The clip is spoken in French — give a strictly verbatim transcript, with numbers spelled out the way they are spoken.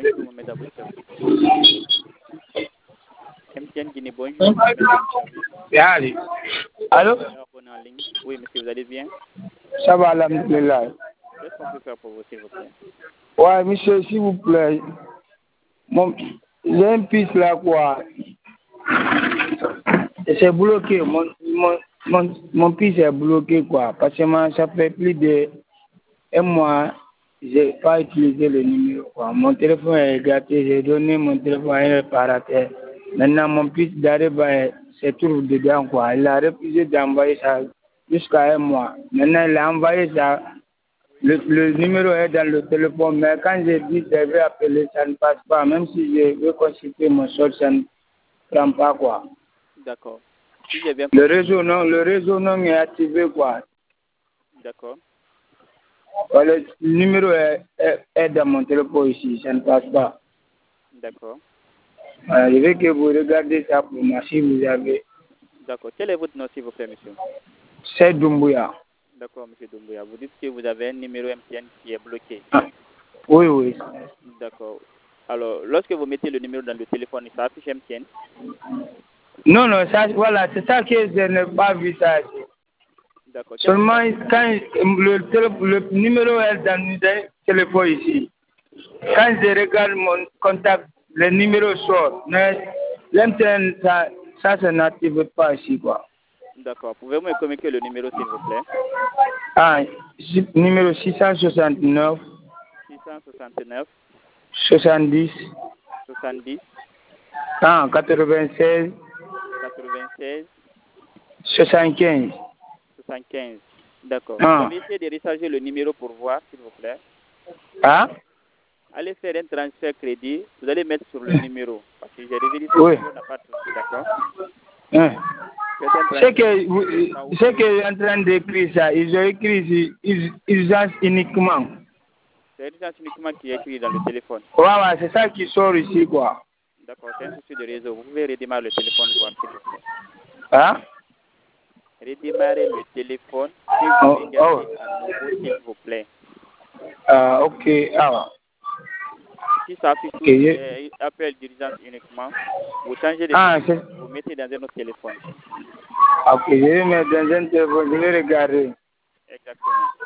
bonjour Mohamed Abou service. M T N Guinée, bonjour Mohamed Abou service. Allez. Allô? On est en ligne. Oui, monsieur, vous allez bien? Ça va, alhamdulillah. Qu'est-ce qu'on peut faire pour vous, s'il vous plaît? Ouais, monsieur, s'il vous plaît. Mon... J'ai une piste là, quoi. Et c'est bloqué. Mon, mon, mon, mon piste est bloqué, quoi. Parce que moi, ça fait plus de un mois, je n'ai pas utilisé le numéro, quoi. Mon téléphone est gâté. J'ai donné mon téléphone à un réparateur. Maintenant, mon piste d'arrêt se trouve dedans, quoi. Il a refusé d'envoyer ça jusqu'à un mois. Maintenant, il a envoyé ça. Le, le numéro est dans le téléphone, mais quand j'ai dit que je vais appeler, ça ne passe pas. Même si je veux consulter mon solde, ça ne prend pas, quoi. D'accord. Si j'ai bien Le réseau non, le réseau non est activé, quoi. D'accord. Le numéro est, est, est dans mon téléphone ici, ça ne passe pas. D'accord. Euh, je veux que vous regardez ça pour moi, si vous avez. D'accord. Quel est votre nom, s'il vous plaît, monsieur? C'est Doumbouya. D'accord, monsieur Doumbouya. Vous dites que vous avez un numéro M T N qui est bloqué. Ah. Oui, oui. D'accord. Alors, lorsque vous mettez le numéro dans le téléphone, ça affiche M T N? Non, non, ça, voilà, c'est ça que je n'ai pas vu ça. D'accord. Seulement, quand le, télé, le numéro est dans le téléphone ici, quand je regarde mon contact, le numéro sort. Mais l'M T N, ça, ça, ça n'active pas ici, quoi. D'accord. Pouvez-vous me communiquer le numéro, s'il vous plaît? Ah, numéro six cent soixante-neuf. six cent soixante-neuf. soixante-dix. soixante-dix. Ah, quatre-vingt-seize. quatre-vingt-seize. soixante-quinze. soixante-quinze. D'accord. Ah. Vous allez essayer de recharger le numéro pour voir, s'il vous plaît. Ah? Allez faire un transfert crédit. Vous allez mettre sur le numéro. Parce que j'ai révélé ce Oui. numéro n'a pas de souci, d'accord? Hein. C'est Ce que, ce que est en train d'écrire ça, ils ont écrit ici, urgence uniquement. C'est l'urgence uniquement qui est écrit dans le téléphone. Ouais, ouais, c'est ça qui sort ici, quoi. D'accord, c'est un souci de réseau. Vous pouvez redémarrer le téléphone, voir, s'il vous plaît. Hein? Redémarrer le téléphone, puis vous Oh, regardez oh. à nouveau, s'il vous plaît. Ah, ok. Ah. Si ça affiche Okay. toujours euh, appel d'urgence uniquement, vous changez de Ah, téléphone, vous mettez dans un autre téléphone. Ok, je vais mettre dans un téléphone, je vais regarder. Exactement.